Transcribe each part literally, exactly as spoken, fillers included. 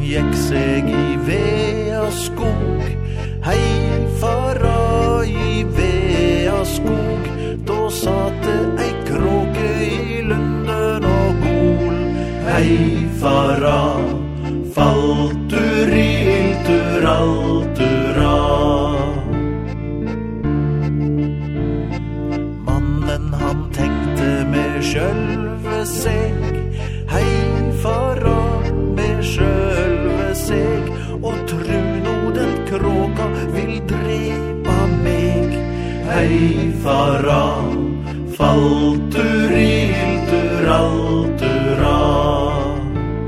gikk seg i vea skog. Hei, fara i vea skog. Da satt det ei kråke i lunden og gol. Hei, fara, falt ur ilt ur alt ur av. Mannen han tenkte med sjølve seg. Hei, fara, med sjølve seg. Og tru nå den kråka vil drepa meg. Hei, fara, falt ur ilt ur alt ur av.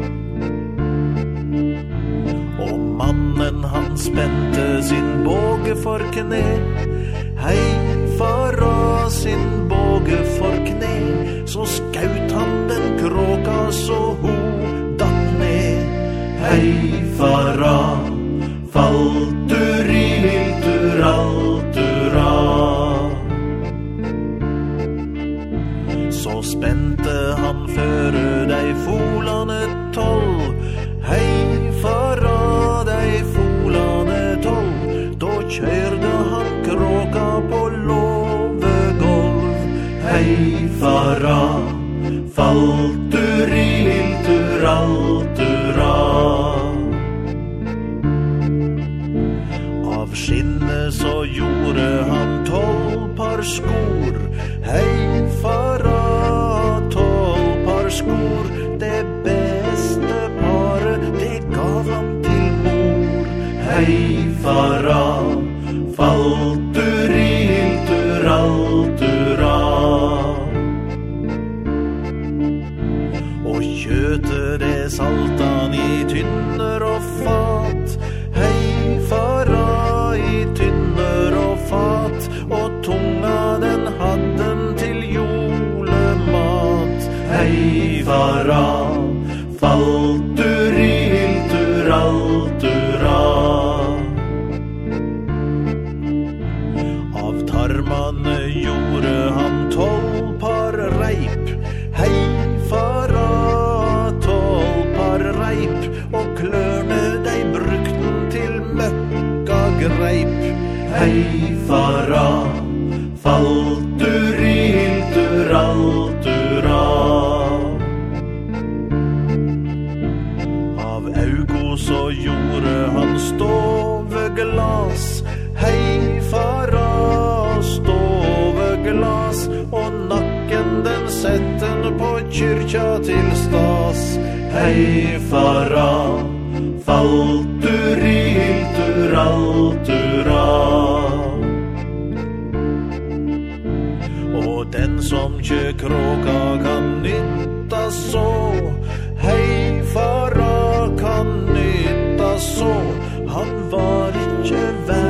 Og mannen han spente sin båge for kne. Hei, fara, sin båge for kne. Så skaut han den kråka så hun datt ned. Hei, fara, falt ur ilt ur alt ur av. Så spente han føre dei folane tolv. Hei, fara, dei folane tolv. Da kjørte han kråka på låvegolv. Hei, fara, falt ur ilt ur alt ur av. Av skinnet så gjorde han tolv par skor. Hei, fara, tolv par skor. Det beste paret, det gav han til mor. Hei, fara, falt ur ilt ur alt ur av. Og kjøtet det salta han i tynner og fat. Hei, fara, i tynner og fat. Og tunga den hadden til julemat. Hei, fara, falt ur ilt ur alt ur av. Av tarmane gjorde han tolv par reip. Hei, fara, tolv par reip. Og klørne dei brukten til møkka greip. Hei, fara, falt ur ilt ur alt ur av. Av augo så gjorde han stoveglas. Hei, fara, stoveglas. Og nakken den setten på kyrkja til stas. Hei, fara, falt ur ilt ur alt ur av. Og den som kjø kråka kan nytta så. Hei, fara, kan nytta så. Han var ikke vær